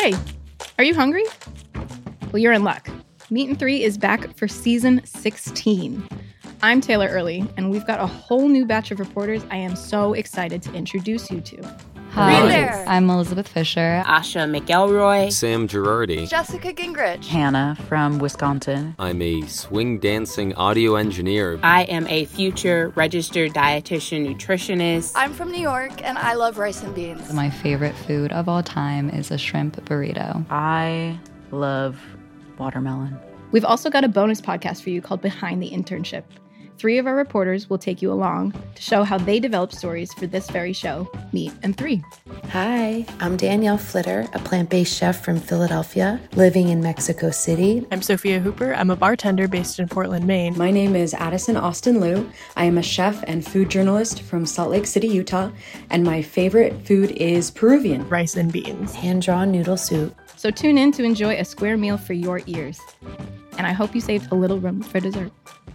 Hey, are you hungry? Well, you're in luck. Meat and Three is back for season 16. I'm Taylor Early, and we've got a whole new batch of reporters I am so excited to introduce you to. Hi, there. I'm Elizabeth Fisher. Asha McElroy. Sam Girardi. Jessica Gingrich. Hannah from Wisconsin. I'm a swing dancing audio engineer. I am a future registered dietitian nutritionist. I'm from New York, and I love rice and beans. My favorite food of all time is a shrimp burrito. I love watermelon. We've also got a bonus podcast for you called Behind the Internship. 3 of our reporters will take you along to show how they developed stories for this very show, Meat and Three. Hi, I'm Danielle Flitter, a plant-based chef from Philadelphia, living in Mexico City. I'm Sophia Hooper. I'm a bartender based in Portland, Maine. My name is Addison Austin Liu. I am a chef and food journalist from Salt Lake City, Utah, and my favorite food is Peruvian. Rice and beans. Hand-drawn noodle soup. So tune in to enjoy a square meal for your ears. And I hope you saved a little room for dessert.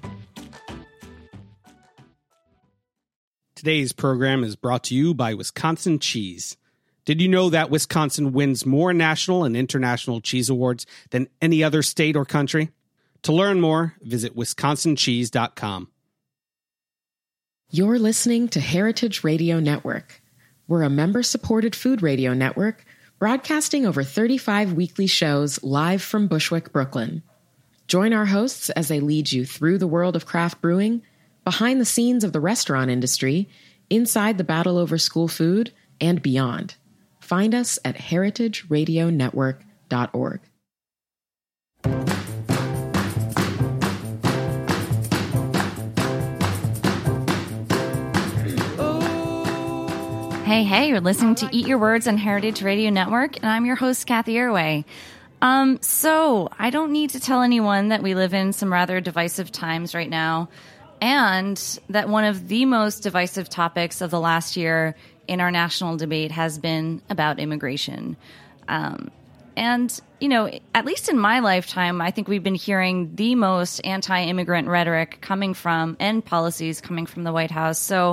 Today's program is brought to you by Wisconsin Cheese. Did you know that Wisconsin wins more national and international cheese awards than any other state or country? To learn more, visit wisconsincheese.com. You're listening to Heritage Radio Network. We're a member-supported food radio network broadcasting over 35 weekly shows live from Bushwick, Brooklyn. Join our hosts as they lead you through the world of craft brewing, behind the scenes of the restaurant industry, inside the battle over school food, and beyond. Find us at heritageradionetwork.org. Hey, you're listening to Eat Your Words on Heritage Radio Network, and I'm your host, Kathy Airway. So I don't need to tell anyone that we live in some rather divisive times right now, and that one of the most divisive topics of the last year in our national debate has been about immigration. And, you know, at least in my lifetime, I think we've been hearing the most anti-immigrant rhetoric coming from, and policies coming from the White House. So,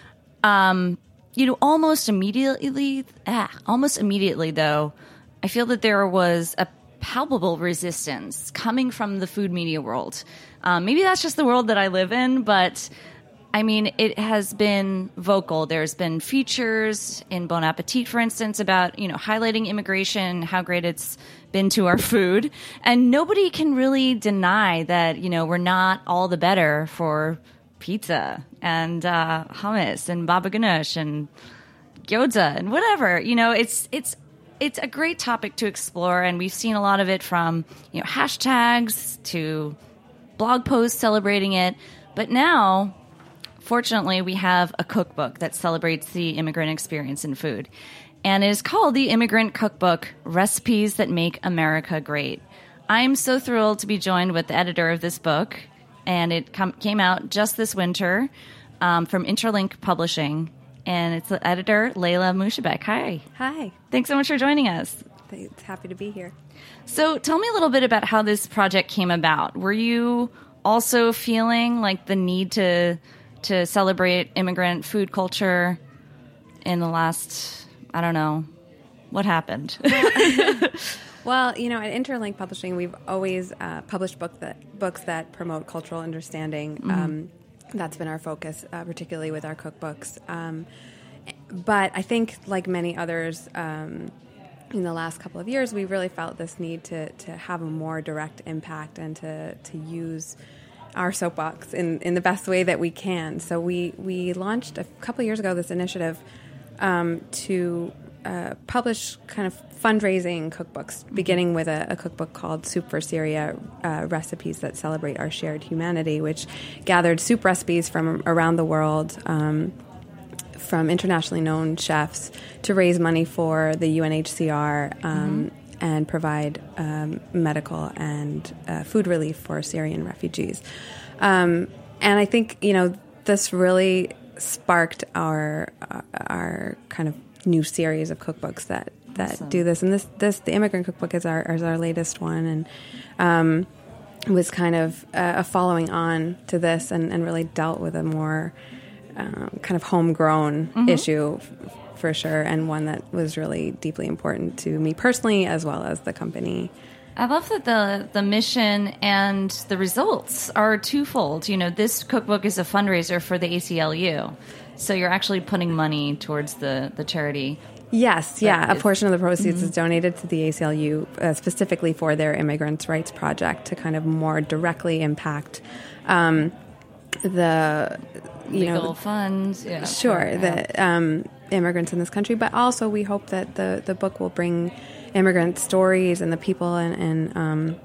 you know, almost immediately, though, I feel that there was a palpable resistance coming from the food media world. Maybe that's just the world that I live in, but I mean, it has been vocal. There's been features in Bon Appetit, for instance, about, you know, highlighting immigration, how great it's been to our food. And nobody can really deny that, you know, we're not all the better for pizza and hummus and baba ganoush and gyoza and whatever. You know, it's a great topic to explore, and we've seen a lot of it from, you know, hashtags to blog posts celebrating it. But now, fortunately, we have a cookbook that celebrates the immigrant experience in food. And it is called The Immigrant Cookbook, Recipes That Make America Great. I'm so thrilled to be joined with the editor of this book, and it came out just this winter from Interlink Publishing. And it's the editor, Layla Mushabek. Hi. Hi. Thanks so much for joining us. Happy to be here. So tell me a little bit about how this project came about. Were you also feeling like the need to celebrate immigrant food culture in the last, I don't know, what happened? Well, you know, at Interlink Publishing, we've always published books that promote cultural understanding. Mm-hmm. That's been our focus, particularly with our cookbooks. But I think, like many others, in the last couple of years, we really felt this need to have a more direct impact and to use our soapbox in the best way that we can. So we launched a couple of years ago this initiative to publish kind of fundraising cookbooks, beginning with a cookbook called Soup for Syria, Recipes That Celebrate Our Shared Humanity, which gathered soup recipes from around the world, from internationally known chefs, to raise money for the UNHCR and provide medical and food relief for Syrian refugees. And I think, you know, this really sparked our kind of new series of cookbooks that awesome. Do this. And this the Immigrant Cookbook is our latest one, and was kind of a following on to this, and really dealt with a more kind of homegrown issue for sure, and one that was really deeply important to me personally as well as the company. I love that the mission and the results are twofold. You know, this cookbook is a fundraiser for the ACLU, so you're actually putting money towards the charity. Yes, yeah. A portion of the proceeds is donated to the ACLU specifically for their immigrants' rights project to kind of more directly impact the legal funds. Yeah, the immigrants in this country. But also, we hope that the book will bring immigrant stories and the people and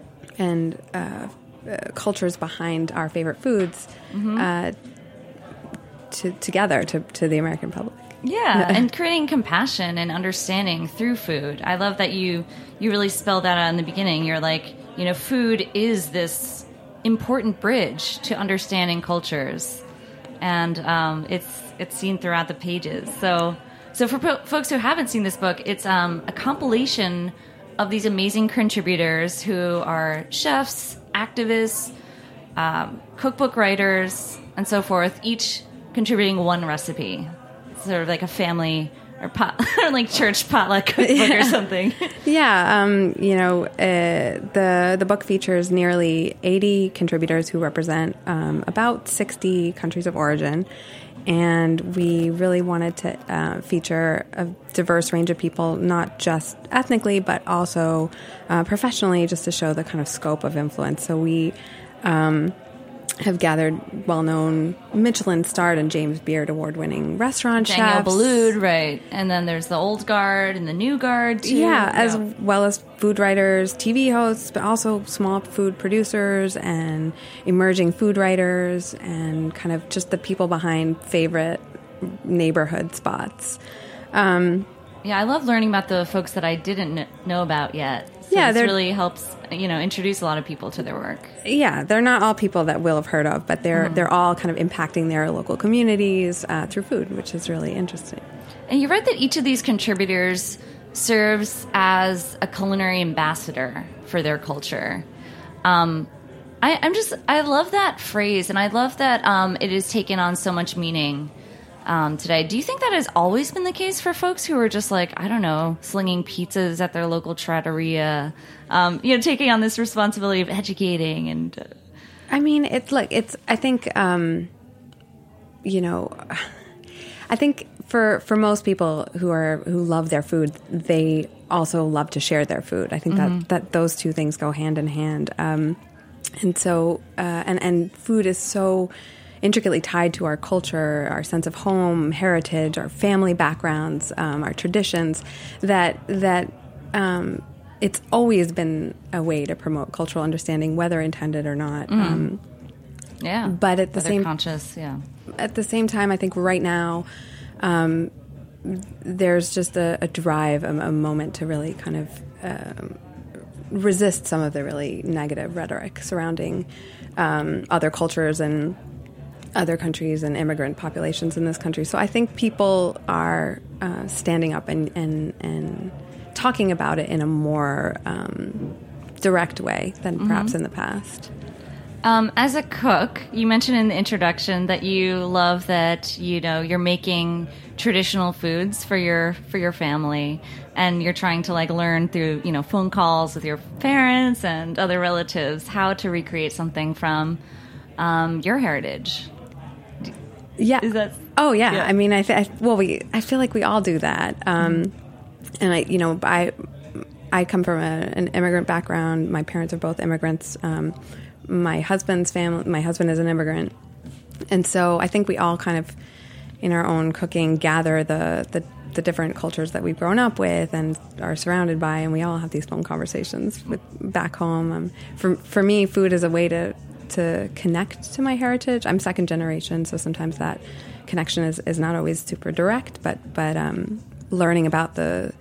cultures behind our favorite foods together to the American public. Yeah, and creating compassion and understanding through food. I love that you really spelled that out in the beginning. You're like, you know, food is this important bridge to understanding cultures, and it's seen throughout the pages. So for folks who haven't seen this book, it's a compilation of these amazing contributors who are chefs, activists, cookbook writers, and so forth, each contributing one recipe. Sort of like a family or like church potluck cookbook or something. Yeah, the book features nearly 80 contributors who represent about 60 countries of origin, and we really wanted to feature a diverse range of people, not just ethnically, but also professionally, just to show the kind of scope of influence. So we have gathered well-known Michelin-starred and James Beard award-winning restaurant chefs. Daniel Boulud, right. And then there's the old guard and the new guard, too. Yeah, as well as food writers, TV hosts, but also small food producers and emerging food writers and kind of just the people behind favorite neighborhood spots. Yeah, I love learning about the folks that I didn't know about yet. So yeah, this really helps, introduce a lot of people to their work. Yeah, they're not all people that we'll have heard of, but they're all kind of impacting their local communities through food, which is really interesting. And you read that each of these contributors serves as a culinary ambassador for their culture. I love that phrase, and I love that it has taken on so much meaning today. Do you think that has always been the case for folks who are just like, I don't know, slinging pizzas at their local trattoria, taking on this responsibility of educating and... I mean, I think for most people who love their food, they also love to share their food. I think that those two things go hand in hand. And so, and food is so intricately tied to our culture, our sense of home, heritage, our family backgrounds, our traditions, that it's always been a way to promote cultural understanding, whether intended or not. But at the same time, I think right now there's just a drive, a moment to really kind of resist some of the really negative rhetoric surrounding other cultures and other countries and immigrant populations in this country. So I think people are standing up and talking about it in a more direct way than perhaps in the past. As a cook, you mentioned in the introduction that you love that you're making traditional foods for your family, and you're trying to learn through phone calls with your parents and other relatives how to recreate something from your heritage. Yeah. Is that? Oh yeah. Yeah. I mean, I feel like we all do that. And I come from an immigrant background. My parents are both immigrants. My husband is an immigrant, and so I think we all kind of, in our own cooking, gather the different cultures that we've grown up with and are surrounded by, and we all have these phone conversations back home. For me, food is a way to connect to my heritage. I'm second generation, so sometimes that connection is not always super direct, but learning about the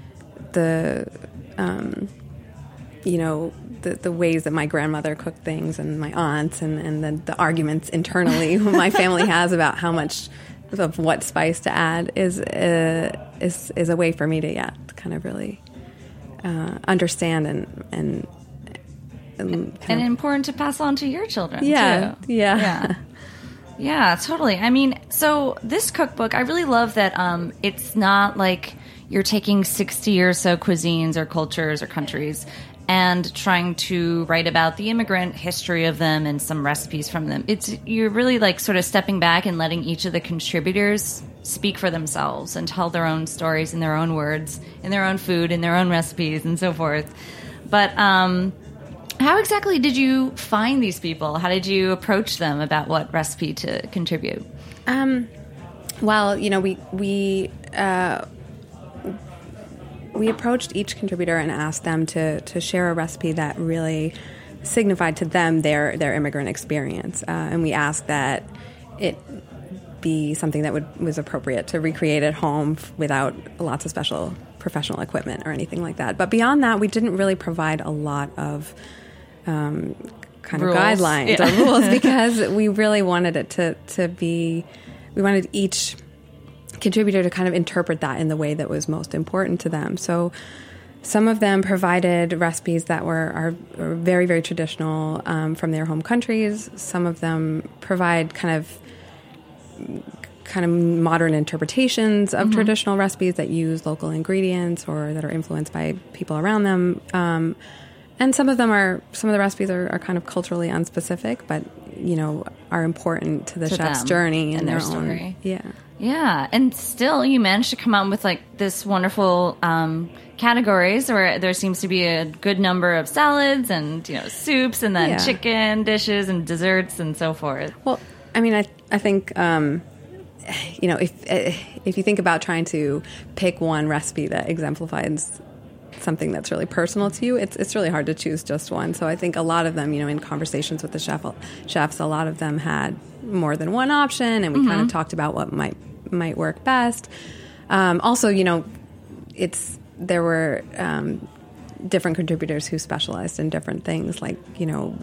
ways that my grandmother cooked things and my aunts and the arguments internally my family has about how much of what spice to add is a way for me to kind of really understand and important to pass on to your children. Yeah. too. Yeah. Yeah, totally. I mean, so this cookbook, I really love that it's not like you're taking 60 or so cuisines or cultures or countries and trying to write about the immigrant history of them and some recipes from them. You're really like sort of stepping back and letting each of the contributors speak for themselves and tell their own stories in their own words, in their own food, in their own recipes, and so forth. But how exactly did you find these people? How did you approach them about what recipe to contribute? Well, you know, we approached each contributor and asked them to share a recipe that really signified to them their immigrant experience, and we asked that it be something that was appropriate to recreate at home without lots of special professional equipment or anything like that. But beyond that, we didn't really provide a lot of kind rules. Of guidelines or rules, because we really wanted it to be, we wanted each contributor to kind of interpret that in the way that was most important to them. So some of them provided recipes that are very, very traditional from their home countries. Some of them provide kind of modern interpretations of traditional recipes that use local ingredients or that are influenced by people around them. And some of the recipes are kind of culturally unspecific, but, you know, are important to the chef's journey and their story. Own. Yeah. And still you managed to come out with like this wonderful categories where there seems to be a good number of salads and, you know, soups and then chicken dishes and desserts and so forth. Well, I mean, I think, you know, if you think about trying to pick one recipe that exemplifies something that's really personal to you, it's really hard to choose just one. So I think a lot of them, you know, in conversations with the chefs, a lot of them had more than one option, and we kind of talked about what might work best. Also, you know, there were different contributors who specialized in different things. Like, you know,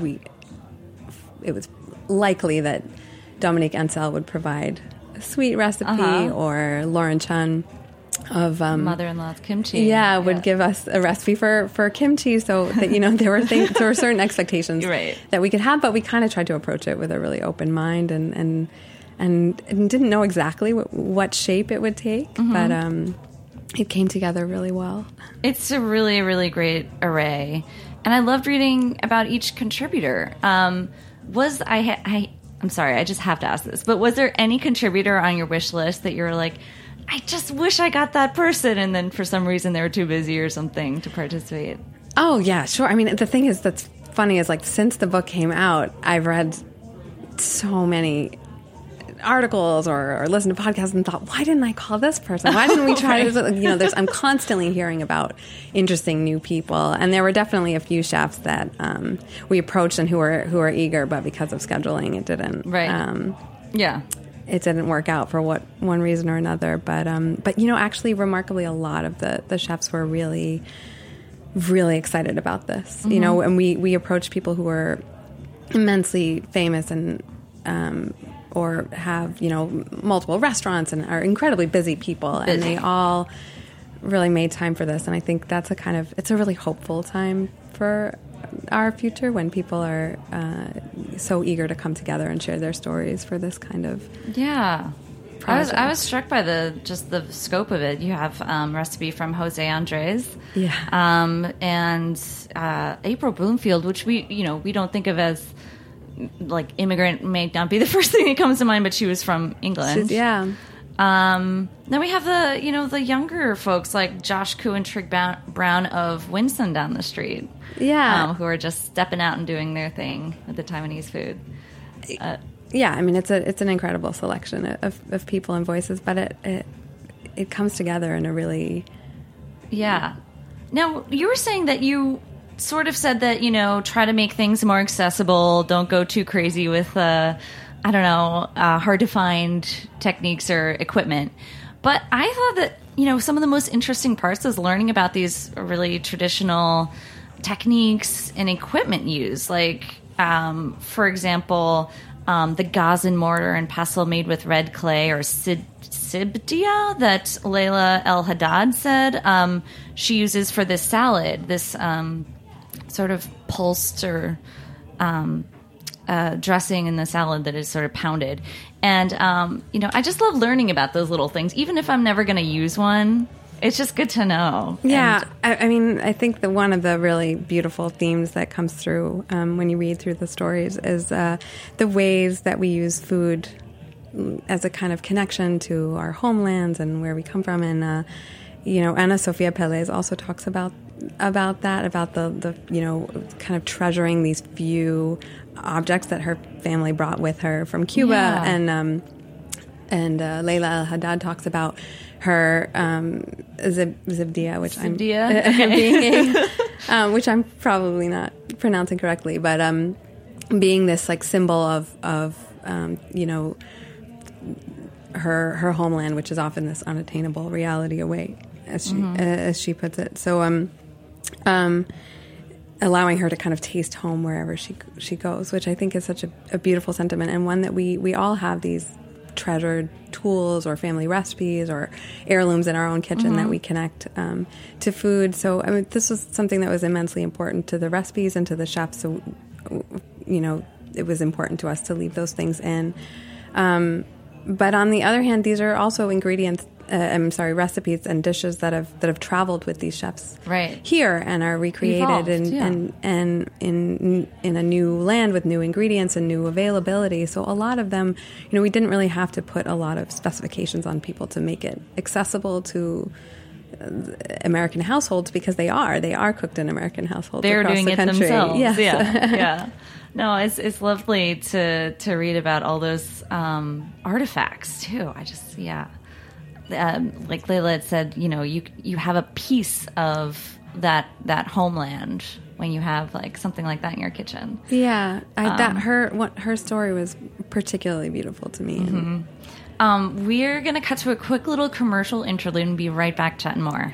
it was likely that Dominique Ansel would provide a sweet recipe, or Lauren Chun of Mother-in-law's kimchi, would give us a recipe for kimchi. So that, you know, there were certain expectations that we could have, but we kind of tried to approach it with a really open mind and didn't know exactly what shape it would take, but it came together really well. It's a really, really great array, and I loved reading about each contributor. I'm sorry, I just have to ask this, but was there any contributor on your wish list that you were like, I just wish I got that person, and then for some reason they were too busy or something to participate? Oh, yeah, sure. I mean, the thing is that's funny is, like, since the book came out, I've read so many articles or listened to podcasts and thought, why didn't I call this person? Why didn't we try this? You know, I'm constantly hearing about interesting new people, and there were definitely a few chefs that we approached and who are eager, but because of scheduling, it didn't. It didn't work out for one reason or another. But you know, actually, remarkably, a lot of the chefs were really, really excited about this. You know, and we approached people who were immensely famous and or have, you know, multiple restaurants and are incredibly busy people, and they all really made time for this. And I think that's it's a really hopeful time for our future when people are so eager to come together and share their stories for this kind of project. I was struck by the scope of it. You have recipe from Jose Andres, and April Bloomfield, which we don't think of as, like, immigrant may not be the first thing that comes to mind, but she was from England. Then we have the younger folks like Josh Koo and Trig Brown of Winston down the street, who are just stepping out and doing their thing with the Taiwanese food. I mean, it's an incredible selection of people and voices, but it comes together in a really Now, you were saying that you sort of said that, you know, try to make things more accessible. Don't go too crazy with, hard to find techniques or equipment. But I thought that, you know, some of the most interesting parts is learning about these really traditional techniques and equipment used. Like, for example, the gazan mortar and pestle made with red clay, or sibdia, that Layla El Haddad said she uses for this salad, this sort of pulsed or dressing in the salad that is sort of pounded. And, I just love learning about those little things. Even if I'm never going to use one, it's just good to know. Yeah. I think that one of the really beautiful themes that comes through when you read through the stories is the ways that we use food as a kind of connection to our homelands and where we come from. And, Ana Sofia Pérez also talks about that, about the kind of treasuring these few objects that her family brought with her from Cuba. Yeah. And Layla El-Haddad talks about her zibdia, which which I'm probably not pronouncing correctly, but being this like symbol of her homeland, which is often this unattainable reality away, as she puts it. So allowing her to kind of taste home wherever she goes, which I think is such a beautiful sentiment, and one that we all have these treasured tools or family recipes or heirlooms in our own kitchen that we connect to food. So this was something that was immensely important to the recipes and to the chefs. So it was important to us to leave those things in. But on the other hand, these are also recipes and dishes that have traveled with these chefs here and are recreated and in a new land with new ingredients and new availability. So a lot of them, we didn't really have to put a lot of specifications on people to make it accessible to American households, because they are cooked in American households. They're across doing the it country. themselves. Yes. Yeah. No, it's lovely to read about all those artifacts too. Like Layla had said, you have a piece of that homeland when you have like something like that in your kitchen. Yeah, her story was particularly beautiful to me. We're gonna cut to a quick little commercial interlude and be right back chatting more.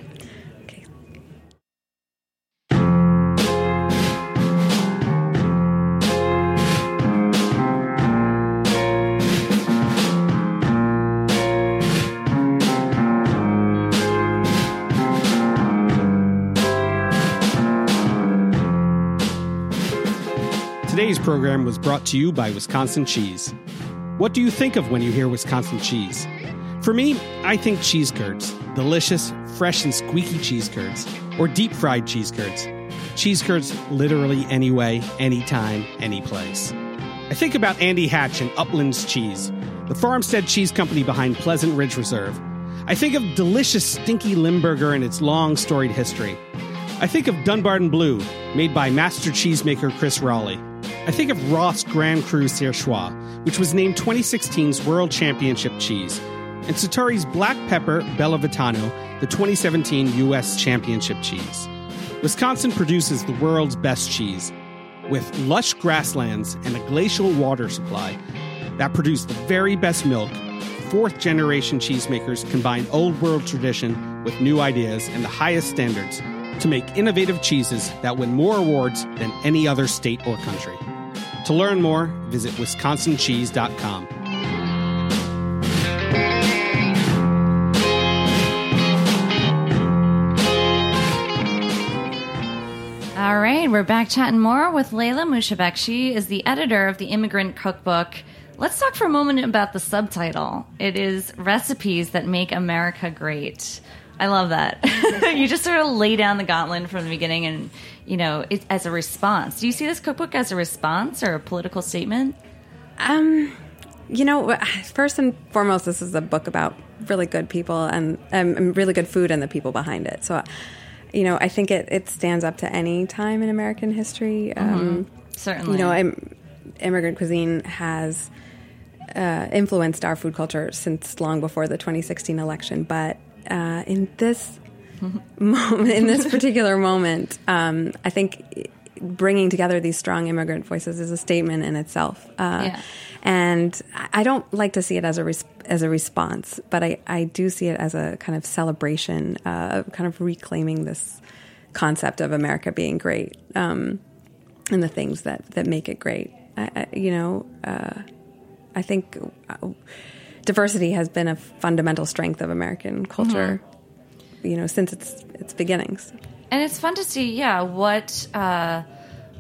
Today's program was brought to you by Wisconsin Cheese. What do you think of when you hear Wisconsin cheese? For me, I think cheese curds. Delicious, fresh and squeaky cheese curds. Or deep-fried cheese curds. Cheese curds literally any way, anytime, any place. I think about Andy Hatch and Uplands Cheese, the farmstead cheese company behind Pleasant Ridge Reserve. I think of delicious, stinky Limburger and its long, storied history. I think of Dunbarton Blue, made by master cheesemaker Chris Raleigh. I think of Ross Grand Cru Surchoix, which was named 2016's World Championship cheese, and Sartori's Black Pepper Bella Vitano, the 2017 U.S. Championship cheese. Wisconsin produces the world's best cheese, with lush grasslands and a glacial water supply that produce the very best milk. Fourth-generation cheesemakers combine old-world tradition with new ideas and the highest standards to make innovative cheeses that win more awards than any other state or country. To learn more, visit wisconsincheese.com. All right, we're back chatting more with Layla Mushabek. She is the editor of the Immigrant Cookbook. Let's talk for a moment about the subtitle. It is Recipes That Make America Great. I love that. You just sort of lay down the gauntlet from the beginning and, it, as a response. Do you see this cookbook as a response or a political statement? First and foremost, this is a book about really good people and really good food and the people behind it. So, I think it stands up to any time in American history. Certainly. Immigrant cuisine has influenced our food culture since long before the 2016 election, but in this moment, in this particular moment, I think bringing together these strong immigrant voices is a statement in itself. And I don't like to see it as a response, but I do see it as a kind of celebration, kind of reclaiming this concept of America being great, and the things that make it great. I think diversity has been a fundamental strength of American culture, since its beginnings. And it's fun to see, what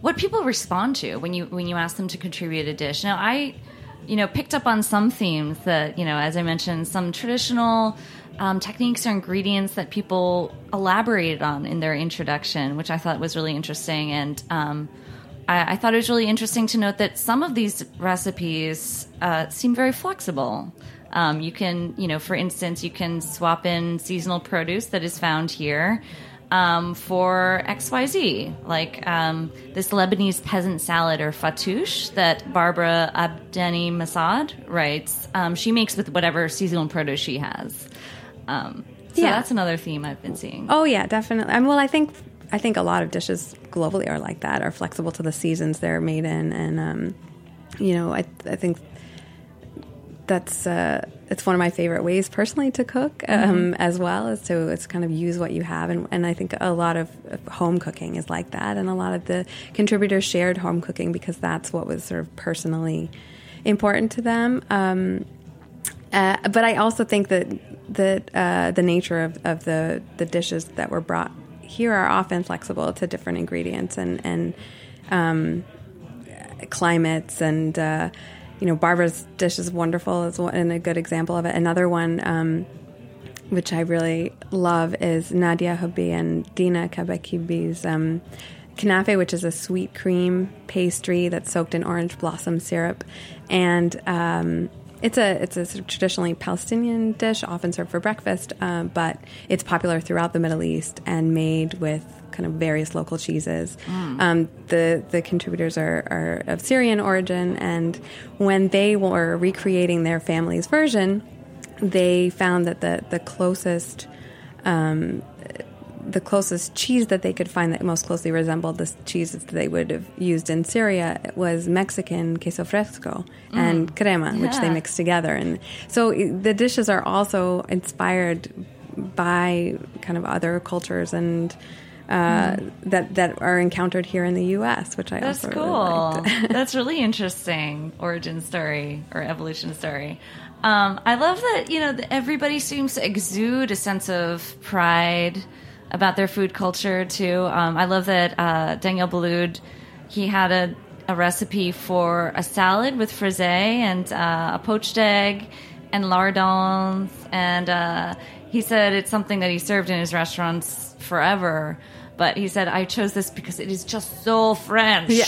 what people respond to when you ask them to contribute a dish. Now, I, picked up on some themes that, as I mentioned, some traditional techniques or ingredients that people elaborated on in their introduction, which I thought was really interesting. And I thought it was really interesting to note that some of these recipes seem very flexible. You can, for instance, you can swap in seasonal produce that is found here for XYZ, like this Lebanese peasant salad or fattoush that Barbara Abdeni Masad writes. She makes with whatever seasonal produce she has. So that's another theme I've been seeing. Oh yeah, definitely. Well, I think a lot of dishes globally are like that, are flexible to the seasons they're made in, and I think that's it's one of my favorite ways personally to cook as well, is to kind of use what you have, and I think a lot of home cooking is like that, and a lot of the contributors shared home cooking because that's what was sort of personally important to them. But I also think that the nature of the dishes that were brought here are often flexible to different ingredients and climates, and Barbara's dish is wonderful and a good example of it. Another one which I really love is Nadia Houbi and Dina Kabakibi's kanafe, which is a sweet cream pastry that's soaked in orange blossom syrup, and it's a sort of traditionally Palestinian dish, often served for breakfast, but it's popular throughout the Middle East and made with kind of various local cheeses. The contributors are of Syrian origin, and when they were recreating their family's version, they found that the closest cheese that they could find that most closely resembled the cheeses that they would have used in Syria was Mexican queso fresco and crema, which they mixed together. And so the dishes are also inspired by kind of other cultures and that are encountered here in the U.S., which I That's also cool. really liked. That's really interesting origin story or evolution story. I love that, that everybody seems to exude a sense of pride about their food culture too. I love that Daniel Boulud, he had a recipe for a salad with frisée and a poached egg and lardons, and he said it's something that he served in his restaurants forever. But he said, I chose this because it is just so French. Yeah.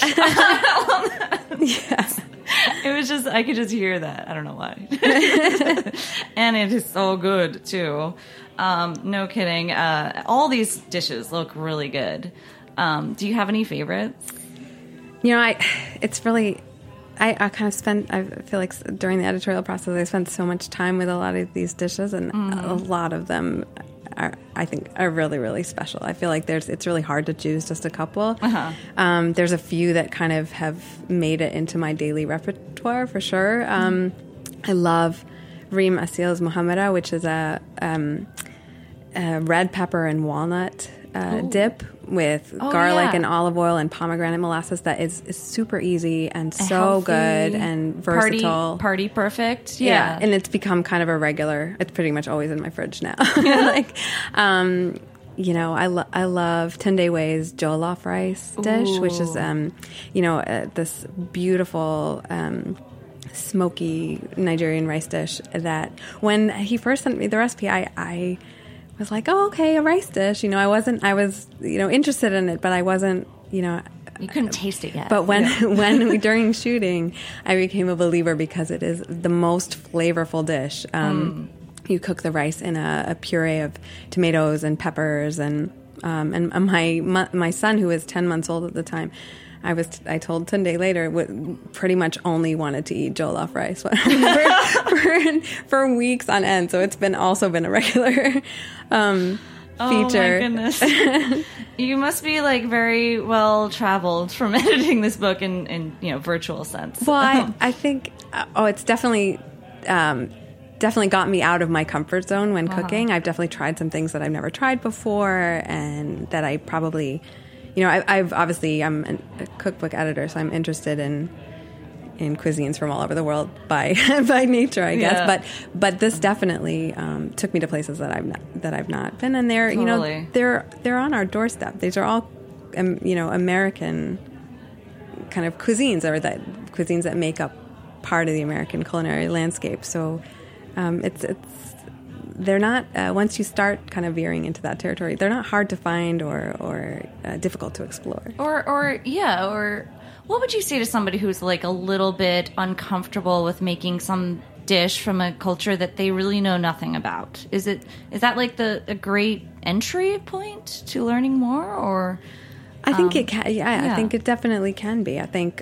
Yes. It was just, I could just hear that. I don't know why. And it is so good too. No kidding. All these dishes look really good. Do you have any favorites? It's really, I kind of spent, I feel like during the editorial process, I spent so much time with a lot of these dishes, and a lot of them I think are really, really special. I feel like it's really hard to choose just a couple. There's a few that kind of have made it into my daily repertoire for sure. I love Reem Asil's Muhammara, which is a red pepper and walnut dip with garlic and olive oil and pomegranate molasses that is super easy and so healthy, good and versatile. Party perfect. Yeah. And it's become kind of a regular, it's pretty much always in my fridge now. I love Tunde Wei's jollof rice dish, which is, this beautiful smoky Nigerian rice dish that when he first sent me the recipe, I was like, oh, okay, a rice dish. I was interested in it, but I wasn't, You couldn't taste it yet. But when during shooting, I became a believer because it is the most flavorful dish. You cook the rice in a puree of tomatoes and peppers, and my son, who was 10 months old at the time, I told Tunde later, pretty much only wanted to eat jollof rice for weeks on end. So it's also been a regular feature. Oh my goodness. You must be very well traveled from editing this book in virtual sense. Well, I think it's definitely got me out of my comfort zone when cooking. I've definitely tried some things that I've never tried before, and that I probably, I'm a cookbook editor, so I'm interested in cuisines from all over the world by nature, I guess. Yeah. But this definitely took me to places that I've not been, and they're on our doorstep. These are all American kind of cuisines or that cuisines that make up part of the American culinary landscape. So they're not, once you start kind of veering into that territory, they're not hard to find or difficult to explore. Or what would you say to somebody who's like a little bit uncomfortable with making some dish from a culture that they really know nothing about? Is that like a great entry point to learning more? Or I think it can. Yeah, I think it definitely can be. I think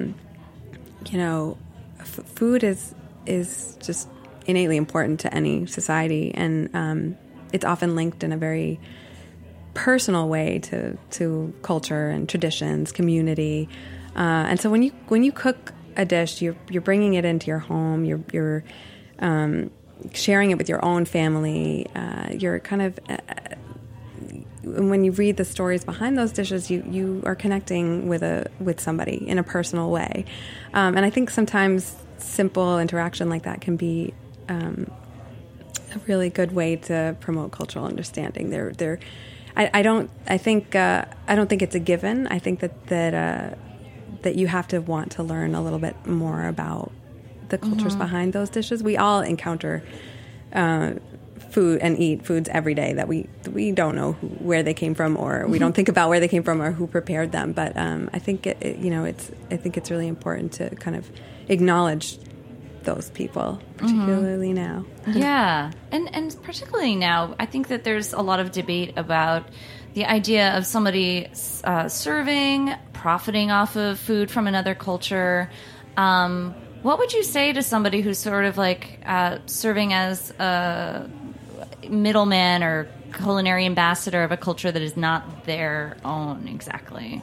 food is just innately important to any society, and it's often linked in a very personal way to culture and traditions, community. And so when you cook a dish, you're bringing it into your home. You're sharing it with your own family. You're kind of when you read the stories behind those dishes, you are connecting with somebody in a personal way. And I think sometimes simple interaction like that can be a really good way to promote cultural understanding. I don't think it's a given. I think that you have to want to learn a little bit more about the cultures behind those dishes. We all encounter food and eat foods every day that we don't know where they came from, or we don't think about where they came from or who prepared them. But I think it's really important to kind of acknowledge those people, particularly now. Yeah, and particularly now, I think that there's a lot of debate about the idea of somebody serving, profiting off of food from another culture. What would you say to somebody who's sort of like serving as a middleman or culinary ambassador of a culture that is not their own exactly?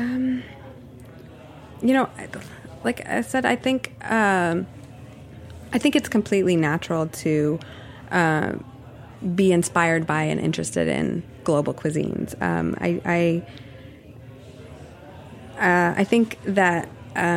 Like I said, I think it's completely natural to be inspired by and interested in global cuisines. I think that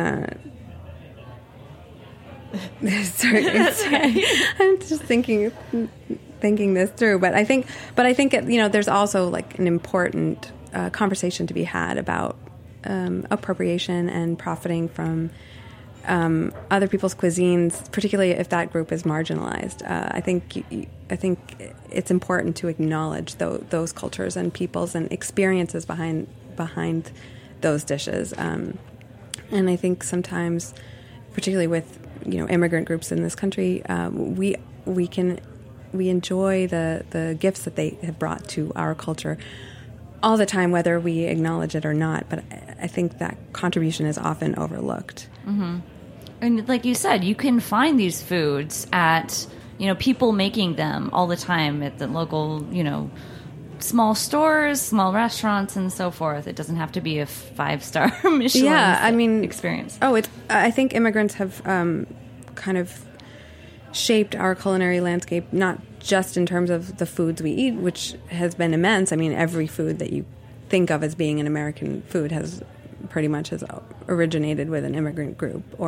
sorry, I'm just thinking this through, but I think there's also like an important conversation to be had about appropriation and profiting from other people's cuisines, particularly if that group is marginalized. I think it's important to acknowledge those cultures and peoples and experiences behind those dishes. And I think sometimes, particularly with immigrant groups in this country, we enjoy the gifts that they have brought to our culture all the time, whether we acknowledge it or not. But I think that contribution is often overlooked. Mm-hmm. And like you said, you can find these foods at, people making them all the time at the local, small stores, small restaurants, and so forth. It doesn't have to be a 5-star Michelin experience. I think immigrants have kind of shaped our culinary landscape, not just in terms of the foods we eat, which has been immense. I mean, every food that you think of as being an American food has pretty much has originated with an immigrant group, or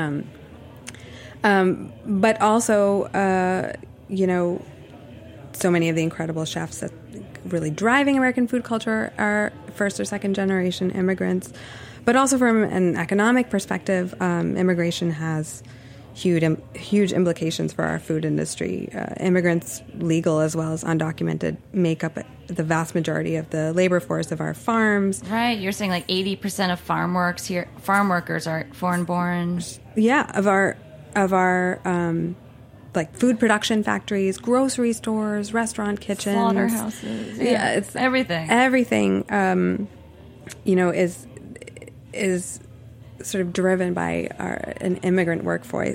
but also so many of the incredible chefs that really driving American food culture are first or second generation immigrants. But also from an economic perspective, immigration has huge implications for our food industry. Immigrants, legal as well as undocumented, make up the vast majority of the labor force of our farms. Right, you're saying like 80% of farm workers are foreign-born. Yeah, of our like food production factories, grocery stores, restaurant kitchens, slaughterhouses. Yeah, it's everything. Everything, is sort of driven by an immigrant workforce,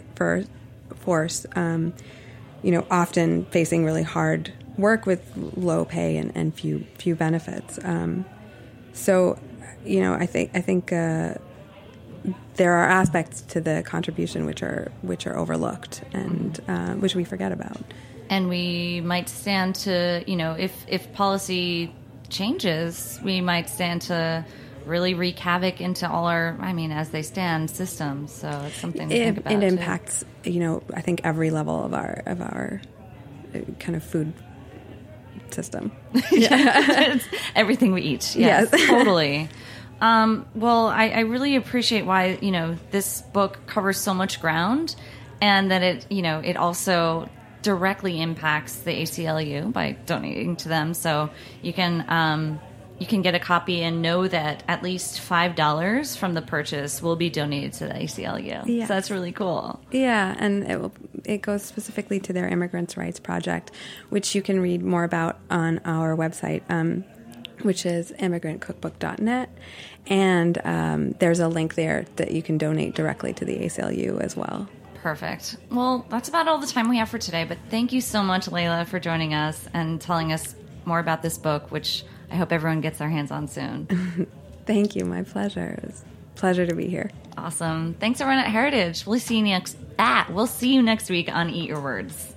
often facing really hard work with low pay and few benefits. So, I think there are aspects to the contribution which are overlooked and which we forget about. And we might stand to, if policy changes, we might stand to really wreak havoc into all our, as they stand, systems. So it's something to think about. It impacts, I think every level of our kind of food system. It's everything we eat. Yes. Totally. Well, I really appreciate why, this book covers so much ground, and that it also directly impacts the ACLU by donating to them. So you can get a copy and know that at least $5 from the purchase will be donated to the ACLU. Yes. So that's really cool. Yeah, and it goes specifically to their Immigrants' Rights Project, which you can read more about on our website, which is immigrantcookbook.net. And there's a link there that you can donate directly to the ACLU as well. Perfect. Well, that's about all the time we have for today, but thank you so much, Layla, for joining us and telling us more about this book, which I hope everyone gets their hands on soon. Thank you. My pleasure. It was a pleasure to be here. Awesome. Thanks, everyone at Heritage. We'll see you next week on Eat Your Words.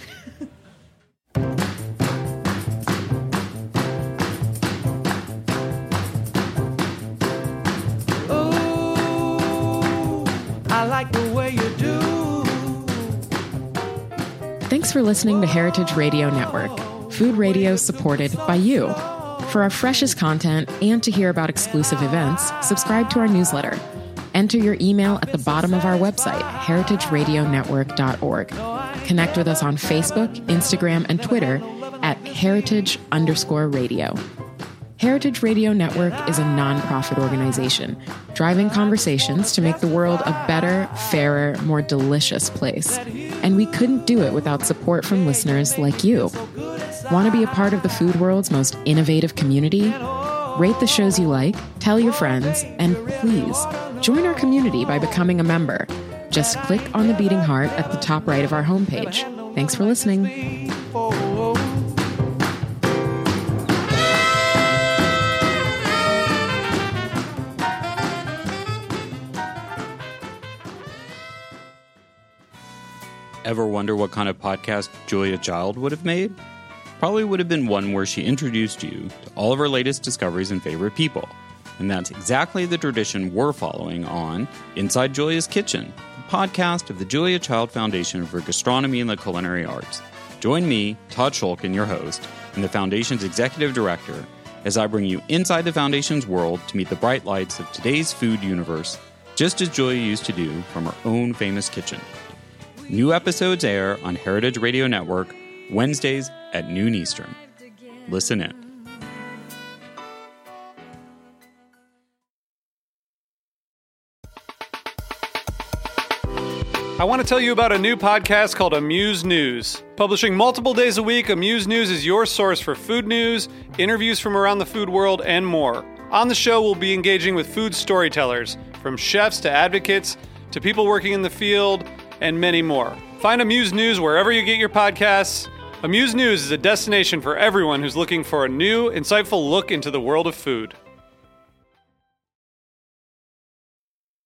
I like the way you do. Thanks for listening to Heritage Radio Network, food radio supported by you. For our freshest content and to hear about exclusive events, subscribe to our newsletter. Enter your email at the bottom of our website, heritageradionetwork.org. Connect with us on Facebook, Instagram, and Twitter at heritage_radio. Heritage Radio Network is a nonprofit organization driving conversations to make the world a better, fairer, more delicious place. And we couldn't do it without support from listeners like you. Want to be a part of the food world's most innovative community? Rate the shows you like, tell your friends, and please join our community by becoming a member. Just click on the beating heart at the top right of our homepage. Thanks for listening. Ever wonder what kind of podcast Julia Child would have made? Probably would have been one where she introduced you to all of her latest discoveries and favorite people. And that's exactly the tradition we're following on Inside Julia's Kitchen, the podcast of the Julia Child Foundation for Gastronomy and the Culinary Arts. Join me, Todd Shulkin, your host, and the Foundation's executive director, as I bring you inside the Foundation's world to meet the bright lights of today's food universe, just as Julia used to do from her own famous kitchen. New episodes air on Heritage Radio Network Wednesdays at noon Eastern. Listen in. I want to tell you about a new podcast called Amuse News. Publishing multiple days a week, Amuse News is your source for food news, interviews from around the food world, and more. On the show, we'll be engaging with food storytellers, from chefs to advocates to people working in the field, and many more. Find Amuse News wherever you get your podcasts. Amuse News is a destination for everyone who's looking for a new, insightful look into the world of food.